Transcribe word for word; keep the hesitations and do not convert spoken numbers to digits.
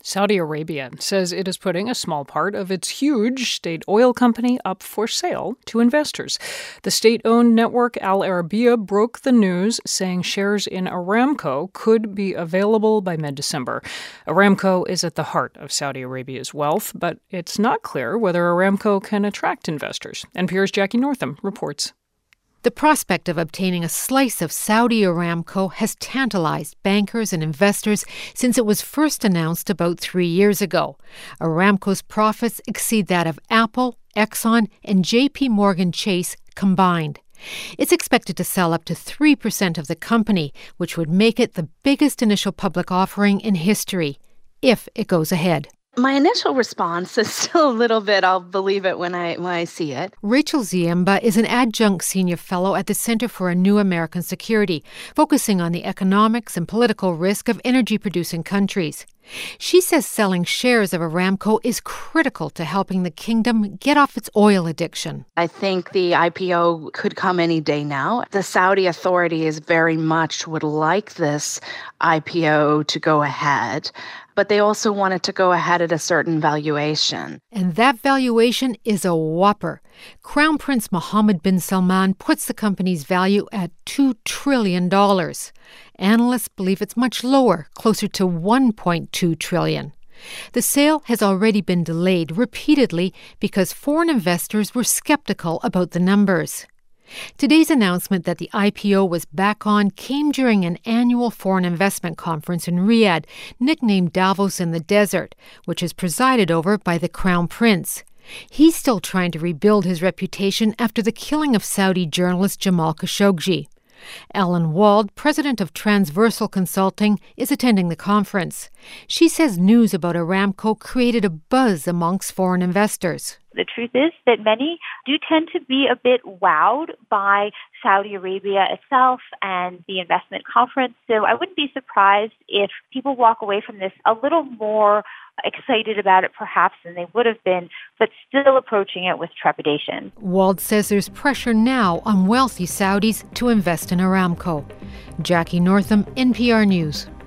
Saudi Arabia says it is putting a small part of its huge state oil company up for sale to investors. The state-owned network Al Arabiya broke the news, saying shares in Aramco could be available by mid-December. Aramco is at the heart of Saudi Arabia's wealth, but it's not clear whether Aramco can attract investors. N P R's Jackie Northam reports. The prospect of obtaining a slice of Saudi Aramco has tantalized bankers and investors since it was first announced about three years ago. Aramco's profits exceed that of Apple, Exxon, and J P Morgan Chase combined. It's expected to sell up to three percent of the company, which would make it the biggest initial public offering in history, if it goes ahead. My initial response is still a little bit, I'll believe it when I when I see it. Rachel Ziemba is an adjunct senior fellow at the Center for a New American Security, focusing on the economics and political risk of energy-producing countries. She says selling shares of Aramco is critical to helping the kingdom get off its oil addiction. I think the I P O could come any day now. The Saudi authorities very much would like this I P O to go ahead, but they also want it to go ahead at a certain valuation. And that valuation is a whopper. Crown Prince Mohammed bin Salman puts the company's value at two trillion dollars. Analysts believe it's much lower, closer to one point two trillion dollars. The sale has already been delayed repeatedly because foreign investors were skeptical about the numbers. Today's announcement that the I P O was back on came during an annual foreign investment conference in Riyadh, nicknamed Davos in the Desert, which is presided over by the Crown Prince. He's still trying to rebuild his reputation after the killing of Saudi journalist Jamal Khashoggi. Ellen Wald, president of Transversal Consulting, is attending the conference. She says news about Aramco created a buzz amongst foreign investors. The truth is that many do tend to be a bit wowed by Saudi Arabia itself and the investment conference. So I wouldn't be surprised if people walk away from this a little more excited about it perhaps than they would have been, but still approaching it with trepidation. Wald says there's pressure now on wealthy Saudis to invest in Aramco. Jackie Northam, N P R News.